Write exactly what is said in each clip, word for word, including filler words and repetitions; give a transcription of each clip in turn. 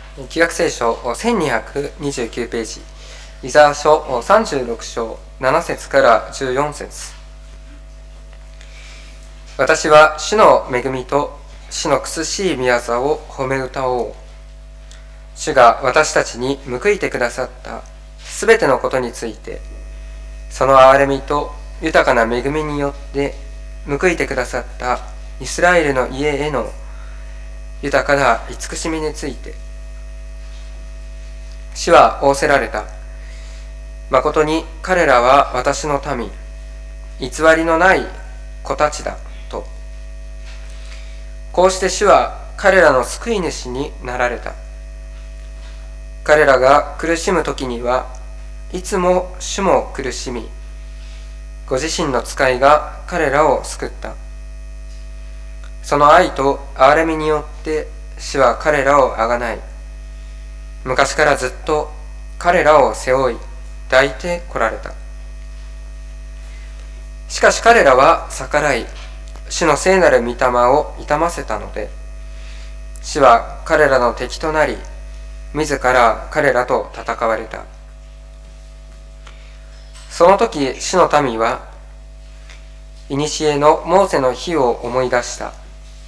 旧約聖書せんにひゃくにじゅうきゅうページ、イザヤ書さんじゅうろく章なな節からじゅうよん節。私は主の恵みと主の苦しい御業を褒め歌おう。主が私たちに報いてくださったすべてのことについて、その憐れみと豊かな恵みによって報いてくださったイスラエルの家への豊かな慈しみについて、主は仰せられた。誠に彼らは私の民、偽りのない子たちだと。こうして主は彼らの救い主になられた。彼らが苦しむ時にはいつも主も苦しみ、ご自身の使いが彼らを救った。その愛と憐れみによって主は彼らをあがない。昔からずっと彼らを背負い抱いてこられた。しかし彼らは逆らい、主の聖なる御霊を痛ませたので、主は彼らの敵となり、自ら彼らと戦われた。その時主の民は、古のモーセの日を思い出した。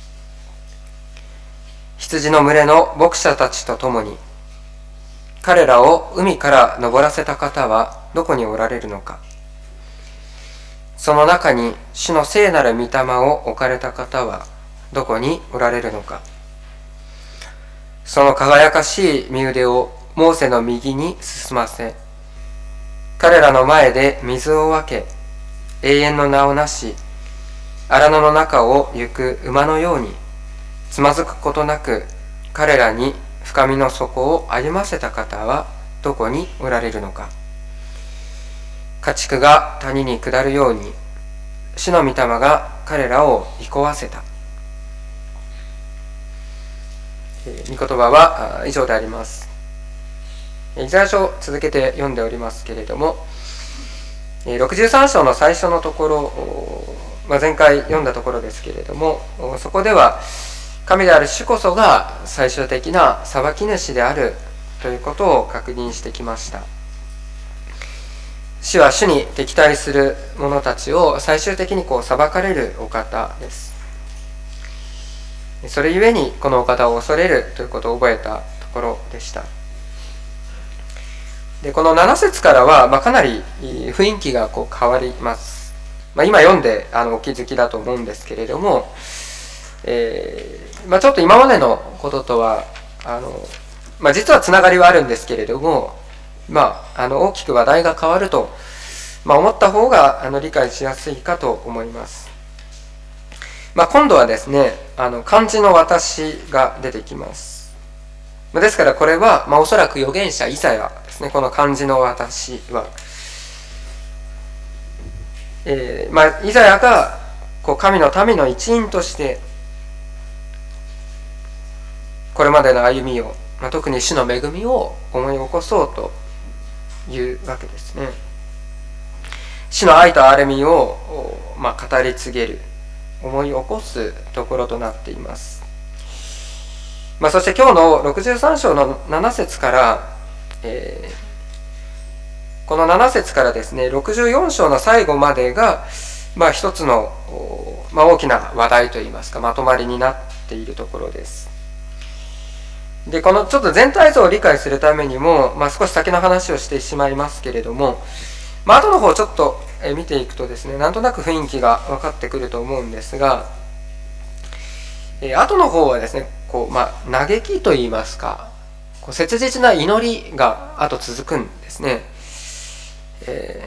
羊の群れの牧者たちと共に、彼らを海から登らせた方はどこにおられるのか。その中に主の聖なる御霊を置かれた方はどこにおられるのか。その輝かしい身腕をモーセの右に進ませ、彼らの前で水を分け、永遠の名をなし、荒野の中を行く馬のように、つまずくことなく彼らに深みの底を歩ませた方はどこにおられるのか。家畜が谷に下るように、主の御霊が彼らを憩わせた。御言葉は以上であります。イザヤ書を続けて読んでおりますけれども、ろくじゅうさん章の最初のところ、まあ、前回読んだところですけれども、そこでは神である主こそが最終的な裁き主であるということを確認してきました。主は主に敵対する者たちを最終的にこう裁かれるお方です。それゆえにこのお方を恐れるということを覚えたところでした。でこのなな節からは、まあ、かなり雰囲気がこう変わります。まあ、今読んであのお気づきだと思うんですけれども、えーまあ、ちょっと今までのこととはあの、まあ、実はつながりはあるんですけれども、まあ、あの大きく話題が変わると、まあ、思った方があの理解しやすいかと思います。まあ、今度はですね、あの漢字の私が出てきます。ですからこれは、まあ、おそらく預言者イザヤですね。この漢字の私は、えーまあ、イザヤがこう神の民の一員としてこれまでの歩みを、まあ、特に主の恵みを思い起こそうというわけですね。主の愛と憐れみを、まあ、語り継げる、思い起こすところとなっています。まあ、そして今日のろくじゅうさん章のなな節から、えー、このなな節からですね、ろくじゅうよん章の最後までが、まあ、一つの、まあ、大きな話題といいますか、まとまりになっているところです。で、このちょっと全体像を理解するためにも、まあ、少し先の話をしてしまいますけれども、まあ、後の方ちょっと見ていくとですね、なんとなく雰囲気が分かってくると思うんですが、えー、後の方はですね、こう、まあ、嘆きといいますか、こう切実な祈りが後続くんですね。え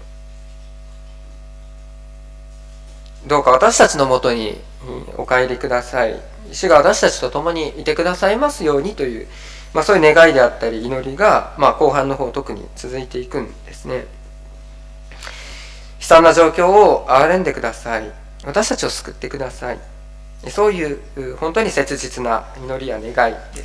ー、どうか私たちのもとにお帰りください。主が私たちと共にいてくださいますようにという、まあ、そういう願いであったり祈りが、まあ、後半の方特に続いていくんですね。悲惨な状況を憐れんでください。私たちを救ってください。そういう本当に切実な祈りや願いです。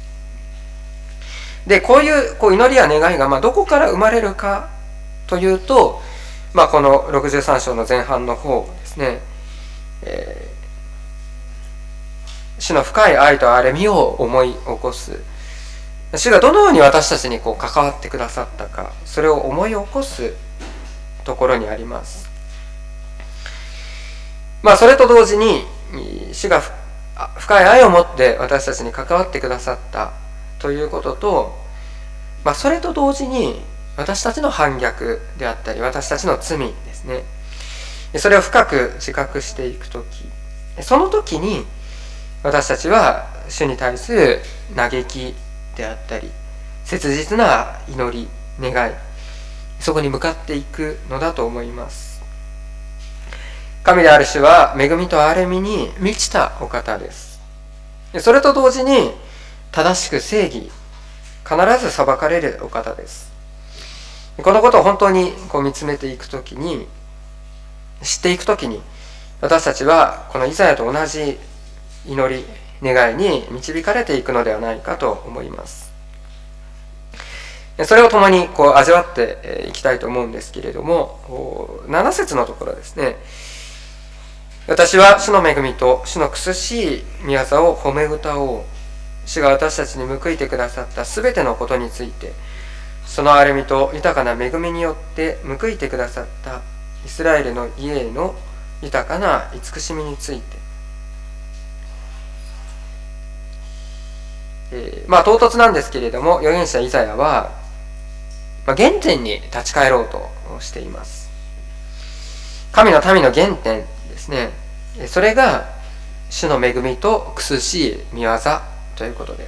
で、こういう、こう祈りや願いがまあどこから生まれるかというと、まあ、このろくじゅうさん章の前半の方ですね、えー、主の深い愛と憐れみを思い起こす、 主がどのように私たちにこう関わってくださったか、それを思い起こすところにあります。まあそれと同時に主が深い愛を持って私たちに関わってくださったということと、まあそれと同時に私たちの反逆であったり私たちの罪ですね、それを深く自覚していくとき、その時に私たちは主に対する嘆きであったり切実な祈り願い、そこに向かっていくのだと思います。神である主は恵みと憐れみに満ちたお方です。それと同時に正しく正義、必ず裁かれるお方です。このことを本当にこう見つめていくときに、知っていくときに、私たちはこのイザヤと同じ祈り願いに導かれていくのではないかと思います。それを共にこう味わっていきたいと思うんですけれども、なな節のところですね。私は主の恵みと主の苦しい御業を褒め歌おう。主が私たちに報いてくださったすべてのことについて、その憐れみと豊かな恵みによって報いてくださったイスラエルの家への豊かな慈しみについて、えー、まあ唐突なんですけれども、預言者イザヤは、まあ、原点に立ち返ろうとしています。神の民の原点ですね。それが主の恵みと苦しい御業ということです。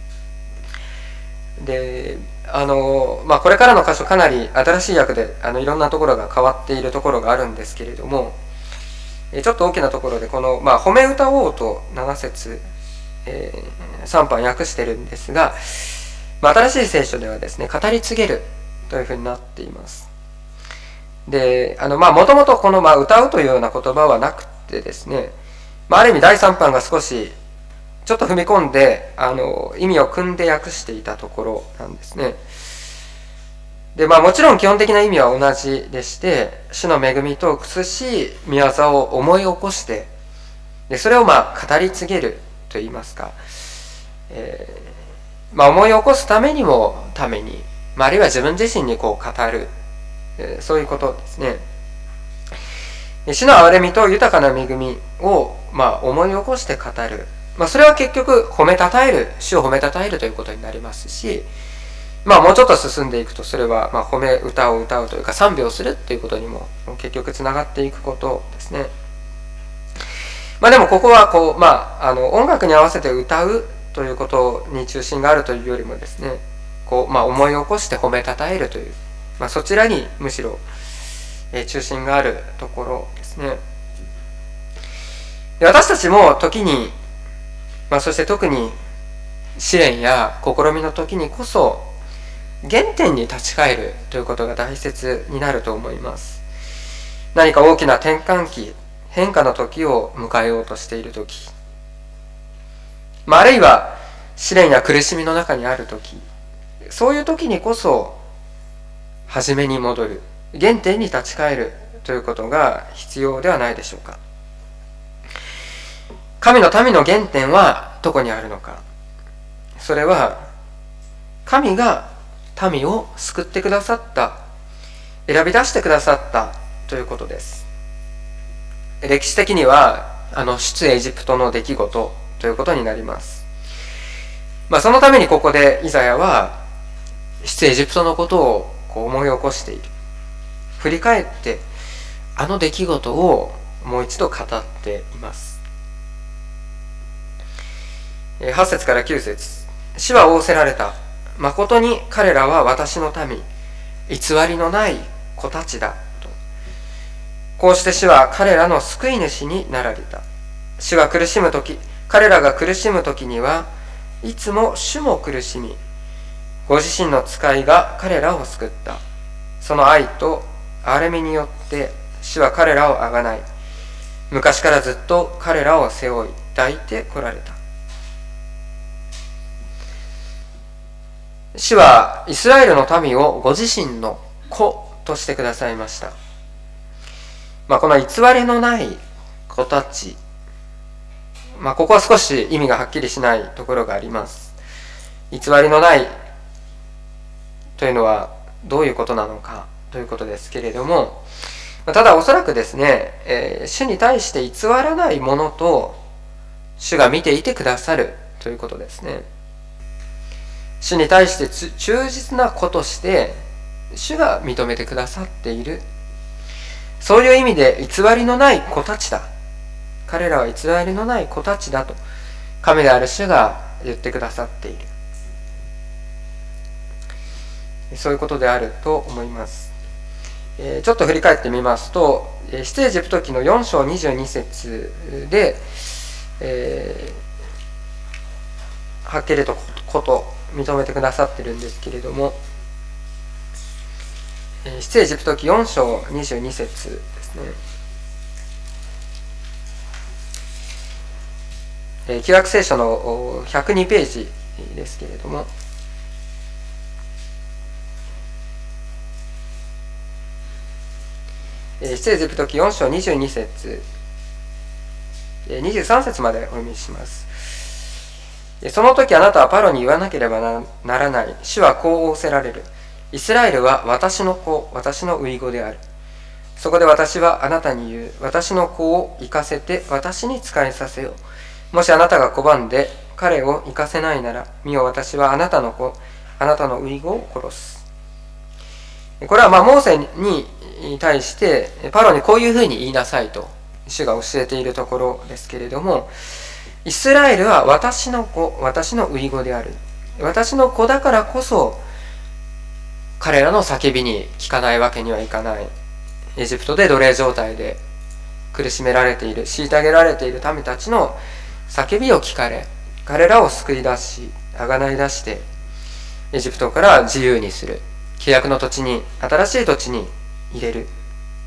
で、あのまあこれからの箇所かなり新しい訳であのいろんなところが変わっているところがあるんですけれども、ちょっと大きなところでこの、まあ、褒め歌おうとなな節、えー、さんばん訳してるんですが、まあ、新しい聖書ではですね、語り継げるというふうになっています。で、あのまあもともとこの、まあ、歌うというような言葉はなくてですね、まあ、ある意味だいさん版が少しちょっと踏み込んであの意味を組んで訳していたところなんですね。で、まあもちろん基本的な意味は同じでして、主の恵みと苦しい御業を思い起こして、でそれをまあ語り継げるといいますか、えー、まあ思い起こすためにもために、まあ、あるいは自分自身にこう語る、えー、そういうことですね。主の憐れみと豊かな恵みをまあ思い起こして語る、まあ、それは結局褒めたたえる、主を褒めたたえるということになりますし、まあもうちょっと進んでいくと、それはまあ褒め歌を歌うというか賛美をするっていうことにも結局つながっていくことですね。まあでもここはこう、まあ、あの音楽に合わせて歌うということに中心があるというよりもですね、こう、まあ、思い起こして褒めたたえるという、まあ、そちらにむしろ、えー、中心があるところですね。で、私たちも時に、まあ、そして特に試練や試みの時にこそ原点に立ち返るということが大切になると思います。何か大きな転換期、変化の時を迎えようとしている時、まあ、あるいは試練や苦しみの中にある時、そういう時にこそ初めに戻る、原点に立ち返るということが必要ではないでしょうか。神の民の原点はどこにあるのか。それは神が民を救ってくださった、選び出してくださったということです。歴史的にはあの出エジプトの出来事ということになります。まあ、そのためにここでイザヤは出エジプトのことをこう思い起こしている、振り返ってあの出来事をもう一度語っています。はち節からきゅう節、主は仰せられた。誠に彼らは私の民、偽りのない子たちだと。こうして主は彼らの救い主になられた。主が苦しむとき、彼らが苦しむときにはいつも主も苦しみ、ご自身の使いが彼らを救った。その愛と憐れみによって主は彼らをあがない、昔からずっと彼らを背負い抱いてこられた。主はイスラエルの民をご自身の子としてくださいました。まあ、この偽りのない子たち、まあ、ここは少し意味がはっきりしないところがあります。 偽りのないというのはどういうことなのかということですけれども、ただおそらくですね、えー、主に対して偽らないものと主が見ていてくださるということですね。主に対して忠実な子として主が認めてくださっている、そういう意味で偽りのない子たちだ、彼らは偽りのない子たちだと神である主が言ってくださっている、そういうことであると思います。えー、ちょっと振り返ってみますと、出エジプト記のよん章にじゅうに節で、えー、はっきりとこと認めてくださってるんですけれども、出エジプト記よん章にじゅうに節ですね。えー、旧約聖書のひゃくにページですけれども、出エジプト記よん章にじゅうに節、にじゅうさん節までお読みします。その時あなたはパロに言わなければならない。主はこう仰せられる。イスラエルは私の子、私の遺子である。そこで私はあなたに言う。私の子を生かせて私に仕えさせよう。もしあなたが拒んで彼を生かせないなら、見よ私はあなたの子、あなたの遺子を殺す。これはまあモーセに対してパロにこういうふうに言いなさいと主が教えているところですけれども、イスラエルは私の子、私の遺子である。私の子だからこそ彼らの叫びに聞かないわけにはいかない。エジプトで奴隷状態で苦しめられている、虐げられている民たちの叫びを聞かれ、彼らを救い出し、あがない出してエジプトから自由にする、契約の土地に、新しい土地に入れる、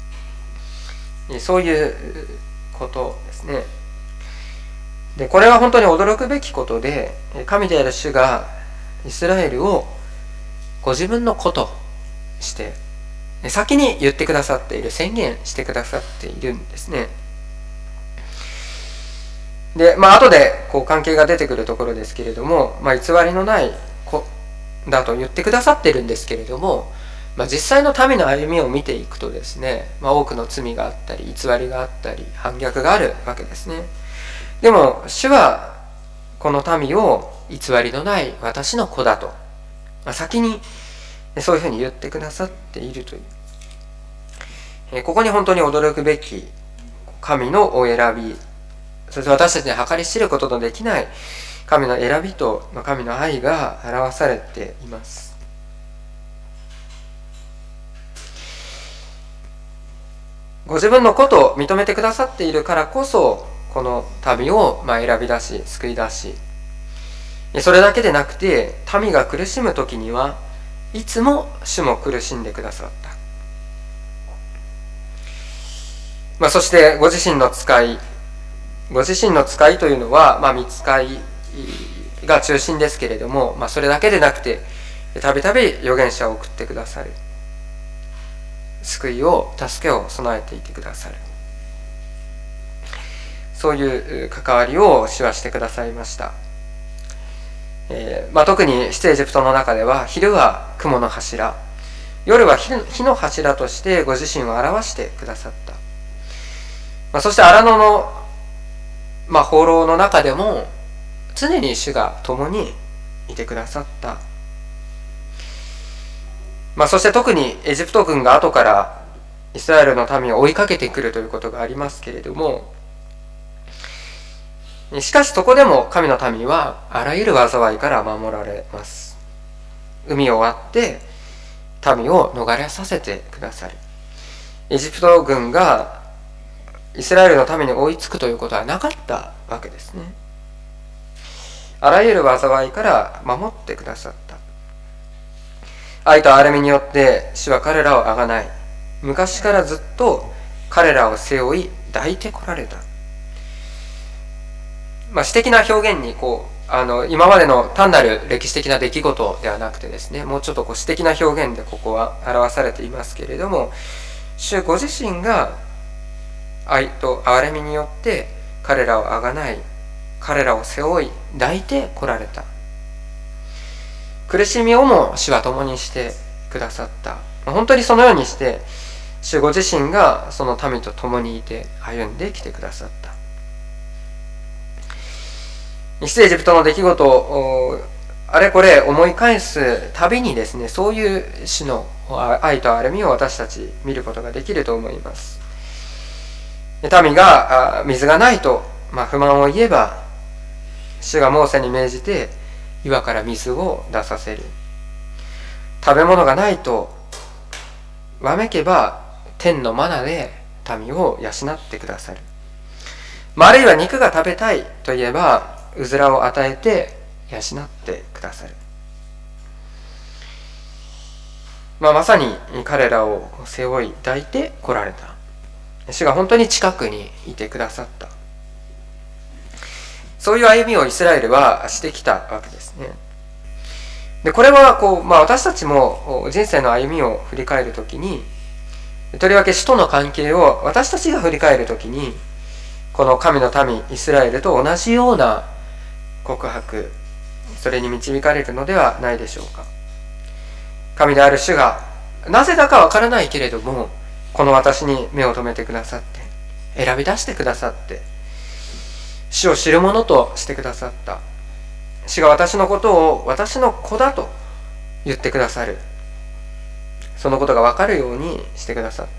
そういうことですね。でこれは本当に驚くべきことで、神である主がイスラエルをご自分の子として先に言ってくださっている、宣言してくださっているんですね。でまあ後でこう関係が出てくるところですけれども、まあ、偽りのない子だと言ってくださっているんですけれども、まあ、実際の民の歩みを見ていくとですね、まあ、多くの罪があったり偽りがあったり反逆があるわけですね。でも主はこの民を偽りのない私の子だと、まあ、先にそういうふうに言ってくださっているという、えここに本当に驚くべき神のお選び、そして私たちに計り知ることのできない神の選びと神の愛が表されています。ご自分のことを認めてくださっているからこそ、この民をまあ選び出し救い出し、それだけでなくて民が苦しむ時にはいつも主も苦しんでくださった、まあ、そしてご自身の使いご自身の使いというのは、まあ、御使いが中心ですけれども、まあ、それだけでなくてたびたび預言者を送ってくださる、救いを助けを備えていてくださる、そういう関わりを主はしてくださいました。えーまあ、特に出エジプトの中では昼は雲の柱、夜は火の柱としてご自身を表してくださった、まあ、そして荒野の、まあ、放浪の中でも常に主が共にいてくださった、まあ、そして特にエジプト軍が後からイスラエルの民を追いかけてくるということがありますけれども、しかしそこでも神の民はあらゆる災いから守られます。海を割って民を逃れさせてくださる。エジプト軍がイスラエルの民に追いつくということはなかったわけですね。あらゆる災いから守ってくださった。愛と憐れみによって主は彼らをあがない、昔からずっと彼らを背負い抱いてこられた。まあ、詩的な表現にこうあの今までの単なる歴史的な出来事ではなくてですね、もうちょっとこう詩的な表現でここは表されていますけれども、主ご自身が愛と憐れみによって彼らをあがない、彼らを背負い抱いてこられた。 苦しみをも主は共にしてくださった。本当にそのようにして主ご自身がその民と共にいて歩んできてくださった。出エジプトの出来事をあれこれ思い返すたびにですね、そういう主の愛と憐れみを私たち見ることができると思います。民が水がないと、まあ、不満を言えば、主がモーセに命じて岩から水を出させる。食べ物がないとわめけば天のマナで民を養ってくださる。まあ、あるいは肉が食べたいといえばうずらを与えて養ってくださる。まあ、まさに彼らを背負い抱いて来られた。主が本当に近くにいてくださった。そういう歩みをイスラエルはしてきたわけですね。で、これはこう、まあ、私たちも人生の歩みを振り返るときに、とりわけ主との関係を私たちが振り返るときに、この神の民イスラエルと同じような告白、それに導かれるのではないでしょうか。神である主がなぜだかわからないけれども、この私に目を留めてくださって選び出してくださって、主を知るものとしてくださった。主が私のことを私の子だと言ってくださる。そのことが分かるようにしてくださった。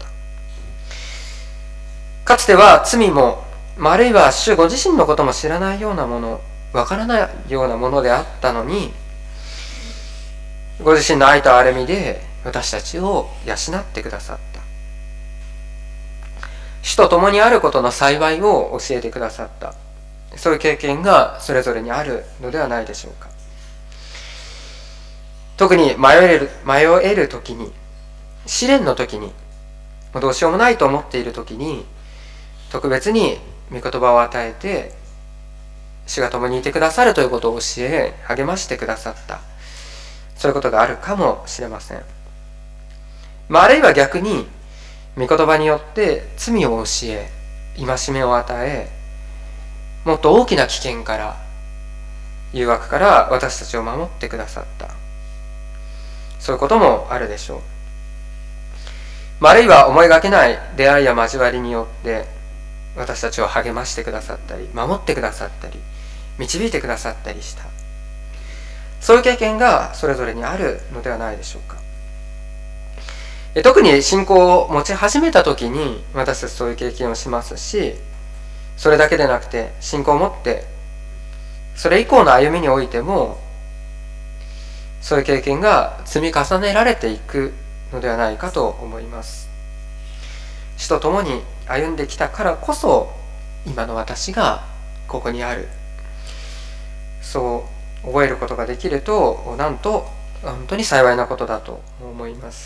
かつては罪も、あるいは主ご自身のことも知らないようなもの、分からないようなものであったのに、ご自身の愛と憐れみで私たちを養ってくださった。主と共にあることの幸いを教えてくださった。そういう経験がそれぞれにあるのではないでしょうか。特に迷える、迷える時に、試練の時に、どうしようもないと思っている時に、特別に御言葉を与えて、主が共にいてくださるということを教え、励ましてくださった。そういうことがあるかもしれません。まあ、あるいは逆に、御言葉によって罪を教え、戒めを与え、もっと大きな危険から、誘惑から私たちを守ってくださった。そういうこともあるでしょう。まあ、あるいは思いがけない出会いや交わりによって私たちを励ましてくださったり、守ってくださったり、導いてくださったりした。そういう経験がそれぞれにあるのではないでしょうか。特に信仰を持ち始めた時に私たちそういう経験をしますし、それだけでなくて信仰を持ってそれ以降の歩みにおいてもそういう経験が積み重ねられていくのではないかと思います。主と共に歩んできたからこそ今の私がここにある、そう覚えることができると、なんと本当に幸いなことだと思います。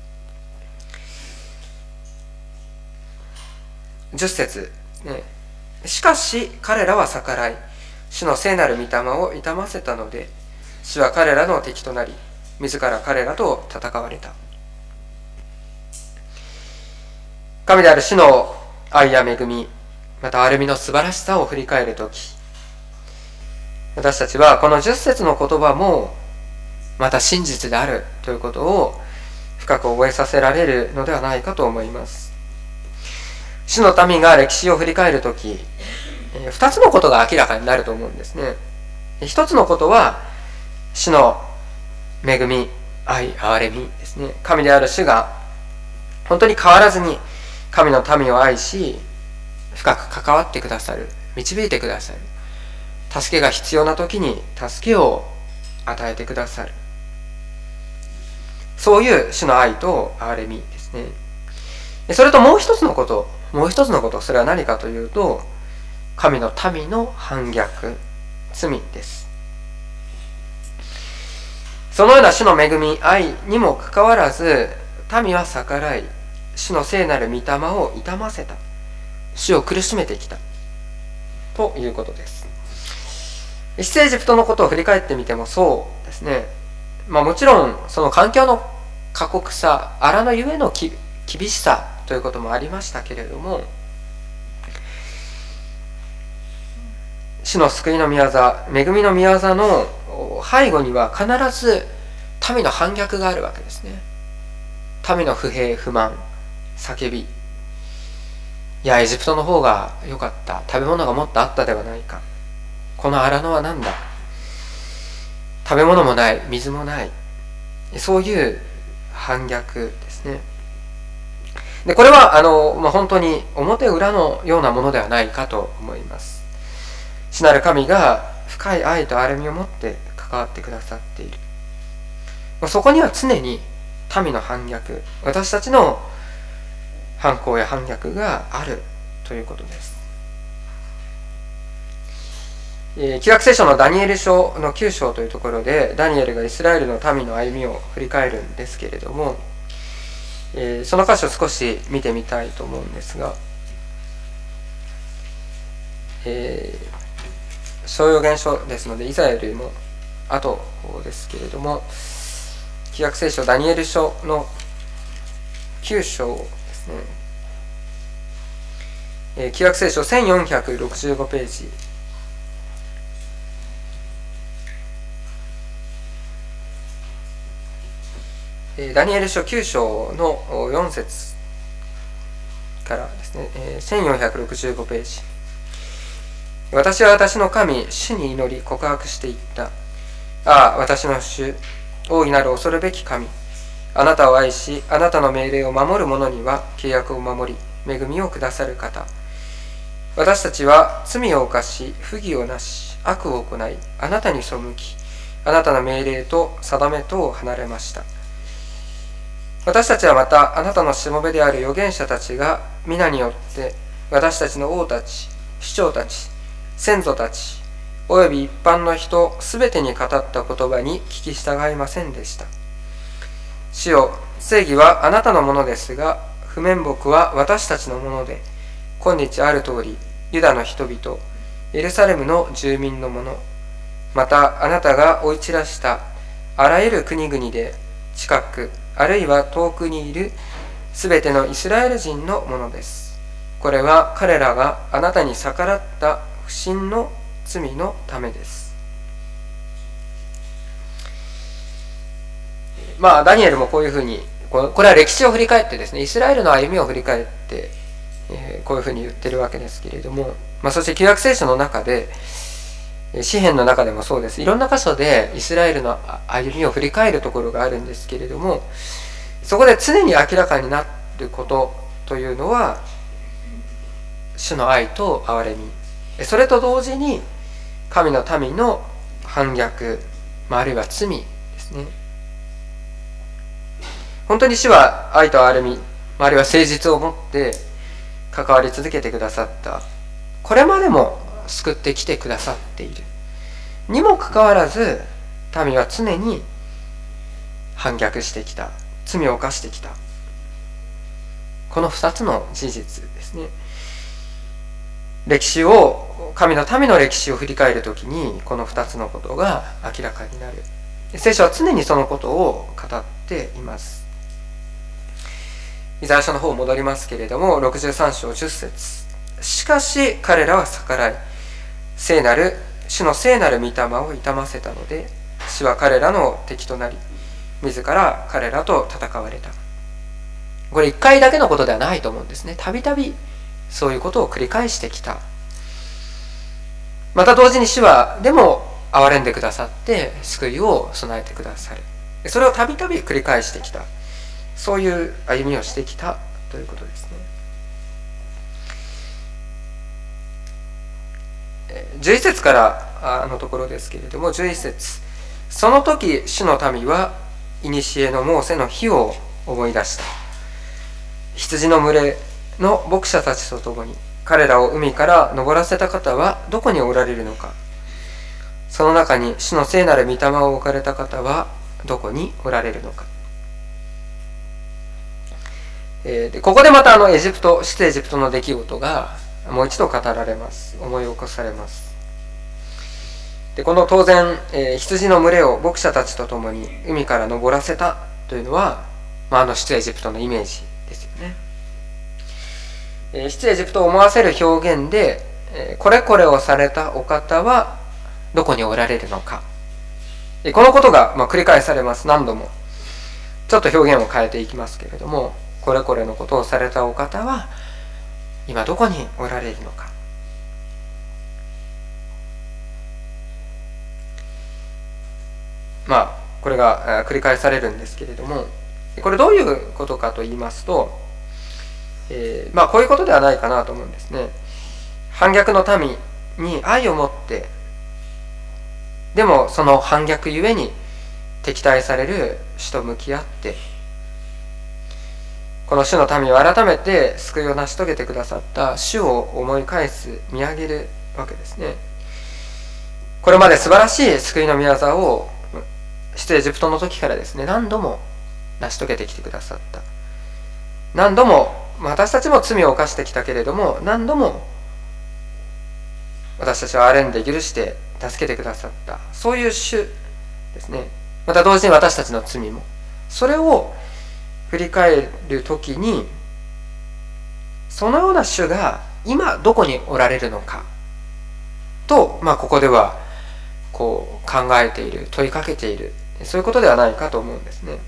じゅっ節、ね、しかし彼らは逆らい、主の聖なる御霊を痛ませたので、主は彼らの敵となり、自ら彼らと戦われた。神である主の愛や恵み、また憐れみの素晴らしさを振り返るとき、私たちはこのじゅっ節の言葉もまた真実であるということを深く覚えさせられるのではないかと思います。主の民が歴史を振り返るとき、二つのことが明らかになると思うんですね。一つのことは主の恵み、愛、憐れみですね。神である主が本当に変わらずに神の民を愛し、深く関わってくださる、導いてくださる、助けが必要な時に助けを与えてくださる、そういう主の愛と憐れみですね。それともう一つのこともう一つのこと、それは何かというと、神の民の反逆、罪です。そのような主の恵み、愛にもかかわらず、民は逆らい、主の聖なる御霊を痛ませた。主を苦しめてきた。ということです。出エジプトのことを振り返ってみてもそうですね。まあもちろん、その環境の過酷さ、荒のゆえのき厳しさということもありましたけれども、主の救いの御業、恵みの御業の背後には必ず民の反逆があるわけですね。民の不平不満叫び、いやエジプトの方が良かった、食べ物がもっとあったではないか、この荒野は何だ、食べ物もない水もない、そういう反逆ですね。でこれはあの、まあ、本当に表裏のようなものではないかと思います。主なる神が深い愛と憐れみを持って関わってくださっている。そこには常に民の反逆、私たちの反抗や反逆があるということです。えー、旧約聖書のダニエル書のきゅう章というところで、ダニエルがイスラエルの民の歩みを振り返るんですけれども、えー、その箇所を少し見てみたいと思うんですが、えー、商用言書ですのでイザヤよりも後ですけれども、旧約聖書ダニエル書のきゅう章ですね、えー、旧約聖書せんよんひゃくろくじゅうごページ、ダニエル書きゅう章のよん節からですね、せんよんひゃくろくじゅうごページ。私は私の神、主に祈り告白していった。ああ、私の主、大いなる恐るべき神。あなたを愛し、あなたの命令を守る者には契約を守り、恵みをくださる方。私たちは罪を犯し、不義をなし、悪を行い、あなたに背き、あなたの命令と定めとを離れました。私たちはまたあなたのしもべである預言者たちが皆によって私たちの王たち、首長たち、先祖たち、および一般の人すべてに語った言葉に聞き従いませんでした。主よ、正義はあなたのものですが、不面目は私たちのもので、今日ある通り、ユダの人々、エルサレムの住民のもの、またあなたが追い散らしたあらゆる国々で近く、あるいは遠くにいるすべてのイスラエル人のものです。これは彼らがあなたに逆らった不信の罪のためです。まあダニエルもこういうふうに、これは歴史を振り返ってですね、イスラエルの歩みを振り返って、えー、こういうふうに言ってるわけですけれども、まあ、そして旧約聖書の中で、詩篇の中でもそうです。いろんな箇所でイスラエルの歩みを振り返るところがあるんですけれども、そこで常に明らかになることというのは、主の愛と憐れみ、それと同時に神の民の反逆、あるいは罪ですね。本当に主は愛と憐れみ、あるいは誠実を持って関わり続けてくださった。これまでも救ってきてくださっているにもかかわらず、民は常に反逆してきた、罪を犯してきた。この二つの事実ですね。歴史を、神の民の歴史を振り返るときに、この二つのことが明らかになる。聖書は常にそのことを語っています。イザヤ書の方を戻りますけれども、ろくじゅうさん章じゅっ節。しかし彼らは逆らい、聖なる主の聖なる御霊を痛ませたので、主は彼らの敵となり、自ら彼らと戦われた。これ一回だけのことではないと思うんですね。たびたびそういうことを繰り返してきた。また同時に主はでも憐れんでくださって救いを備えてくださる。それをたびたび繰り返してきた。そういう歩みをしてきたということですね。じゅういっ節からのところですけれども、じゅういっ節。その時主の民は古のモーセの日を思い出した。羊の群れの牧者たちと共に彼らを海から登らせた方はどこにおられるのか。その中に主の聖なる御霊を置かれた方はどこにおられるのか。えー、でここでまたあのエジプト、出エジプトの出来事がもう一度語られます。思い起こされます。でこの当然、えー、羊の群れを牧者たちと共に海から登らせたというのは、まあ、あの出エジプトのイメージですよね。えー、出エジプトを思わせる表現で、えー、これこれをされたお方はどこにおられるのか。 このことがまあ繰り返されます。何度もちょっと表現を変えていきますけれども、これこれのことをされたお方は今どこにおられるのか。まあこれが繰り返されるんですけれども、これどういうことかと言いますと、えー、まあこういうことではないかなと思うんですね。反逆の民に愛を持って、でもその反逆ゆえに敵対される主と向き合って、この主の民を改めて救いを成し遂げてくださった主を思い返す、見上げるわけですね。これまで素晴らしい救いの御業を出エジプトの時からですね、何度も成し遂げてきてくださった。何度も私たちも罪を犯してきたけれども、何度も私たちを憐れんで許して助けてくださった、そういう主ですね。また同時に私たちの罪も、それを振り返るときに、そのような主が今どこにおられるのかと、まあ、ここではこう考えている、問いかけている、そういうことではないかと思うんですね。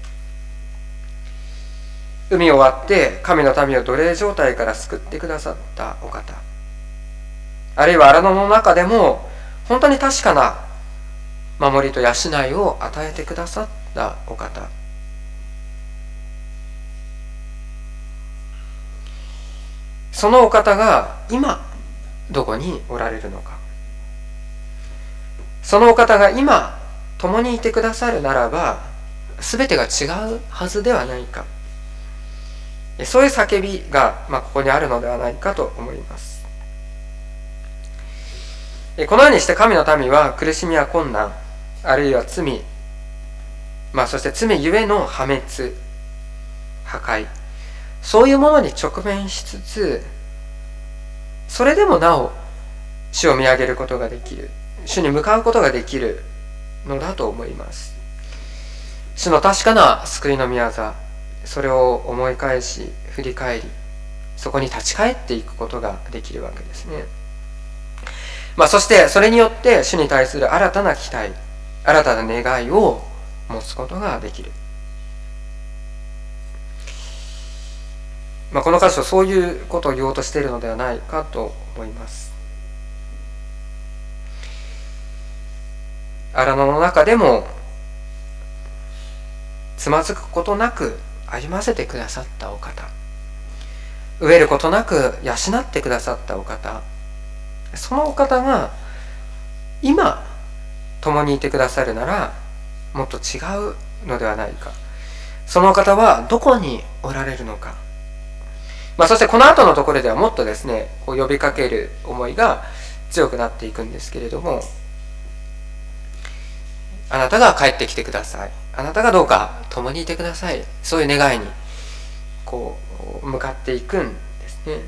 海を割って神の民を奴隷状態から救ってくださったお方、あるいは荒野の中でも本当に確かな守りと養いを与えてくださったお方、そのお方が今どこにおられるのか。そのお方が今共にいてくださるならば、全てが違うはずではないか。そういう叫びが、まあ、ここにあるのではないかと思います。このようにして神の民は苦しみや困難、あるいは罪、まあ、そして罪ゆえの破滅、破壊、そういうものに直面しつつ、それでもなお主を見上げることができる、主に向かうことができるのだと思います。主の確かな救いの御業、それを思い返し振り返り、そこに立ち返っていくことができるわけですね。まあ、そしてそれによって主に対する新たな期待、新たな願いを持つことができる。まあ、この箇所そういうことを言おうとしているのではないかと思います。荒野の中でもつまずくことなく歩ませてくださったお方、飢えることなく養ってくださったお方、そのお方が今共にいてくださるならもっと違うのではないか。そのお方はどこにおられるのか。まあ、そしてこの後のところではもっとですね、こう呼びかける思いが強くなっていくんですけれども、あなたが帰ってきてください、あなたがどうか共にいてください、そういう願いにこう向かっていくんですね。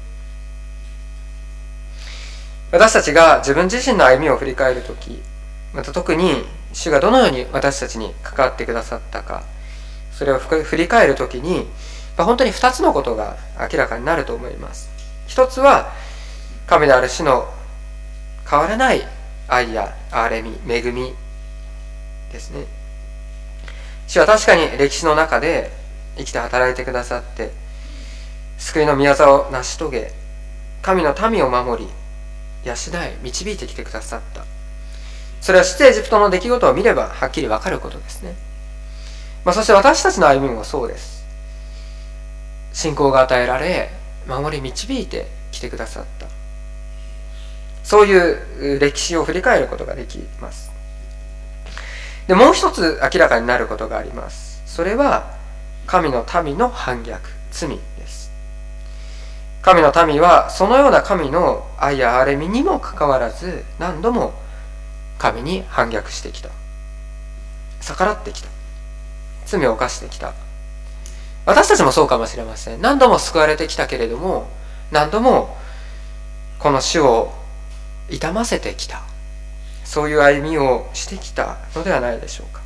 私たちが自分自身の歩みを振り返るとき、また特に主がどのように私たちに関わってくださったか、それを振り返るときに、まあ、本当にふたつのことが明らかになると思います。一つは神である主の変わらない愛や憐れみ、恵みですね。主は確かに歴史の中で生きて働いてくださって、救いの御業を成し遂げ、神の民を守り、養い、導いてきてくださった。それは出エジプトの出来事を見ればはっきりわかることですね。まあ、そして私たちの歩みもそうです。信仰が与えられ、守り導いてきてくださった。そういう歴史を振り返ることができます。で、もう一つ明らかになることがあります。それは神の民の反逆、罪です。神の民はそのような神の愛や憐れみにもかかわらず、何度も神に反逆してきた、逆らってきた、罪を犯してきた。私たちもそうかもしれません。何度も救われてきたけれども、何度もこの主を痛ませてきた、そういう歩みをしてきたのではないでしょうか。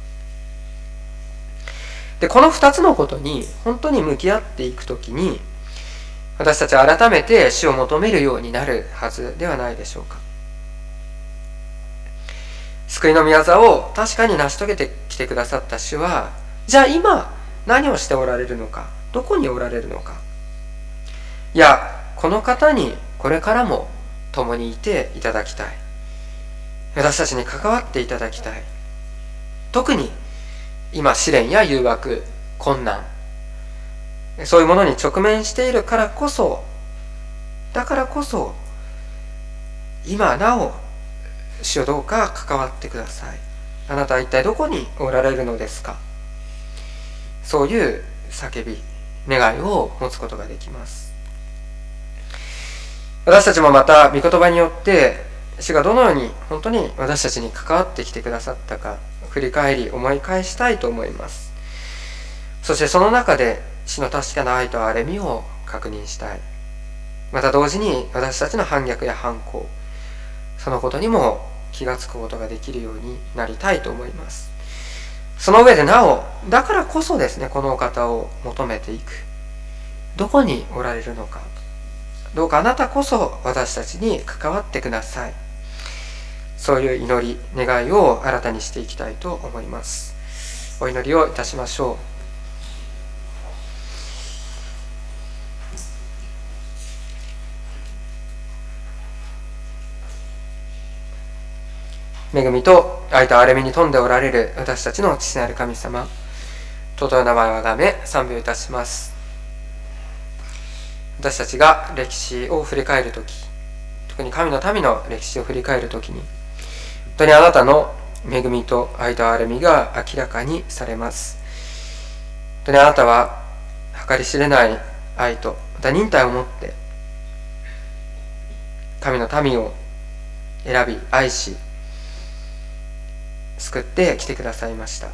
で、この二つのことに本当に向き合っていくときに、私たちは改めて主を求めるようになるはずではないでしょうか。 救いの御業を確かに成し遂げてきてくださった主は、じゃあ今何をしておられるのか、どこにおられるのか。いや、この方にこれからも共にいていただきたい。私たちに関わっていただきたい。特に今試練や誘惑、困難、そういうものに直面しているからこそ、だからこそ今なお主よどうか関わってください。あなたは一体どこにおられるのですか。そういう叫び、願いを持つことができます。私たちもまた御言葉によって主がどのように本当に私たちに関わってきてくださったか振り返り思い返したいと思います。そしてその中で主の確かな愛と憐れみを確認したい。また同時に私たちの反逆や反抗、そのことにも気がつくことができるようになりたいと思います。その上でなお、だからこそですね、このお方を求めていく。どこにおられるのか。どうかあなたこそ私たちに関わってください。そういう祈り、願いを新たにしていきたいと思います。お祈りをいたしましょう。恵みと愛と憐れみに富んでおられる私たちの父なる神様、尊い名前をあがめ賛美をいたします。私たちが歴史を振り返るとき、特に神の民の歴史を振り返るときに、本当にあなたの恵みと愛と憐れみが明らかにされます。本当にあなたは計り知れない愛とまた忍耐を持って神の民を選び愛し救ってきてくださいました。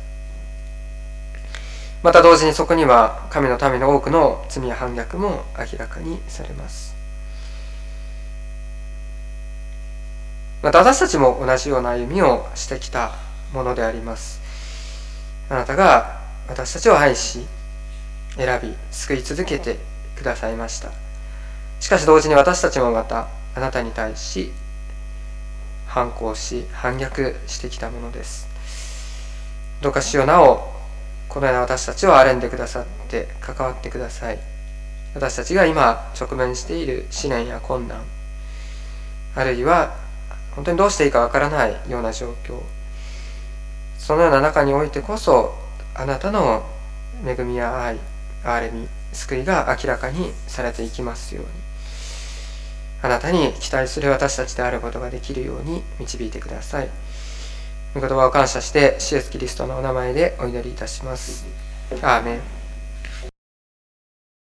また同時にそこには神の民の多くの罪や反逆も明らかにされます。また私たちも同じような歩みをしてきたものであります。あなたが私たちを愛し選び救い続けてくださいました。しかし同時に私たちもまたあなたに対し反抗し反逆してきたものです。どうか主よなおこのような私たちを憐れんでくださって関わってください。私たちが今直面している試練や困難、あるいは本当にどうしていいかわからないような状況、そのような中においてこそあなたの恵みや愛、憐れみ、救いが明らかにされていきますように、あなたに期待する私たちであることができるように導いてください。御言葉を感謝して主イエスキリストのお名前でお祈りいたします。アーメン。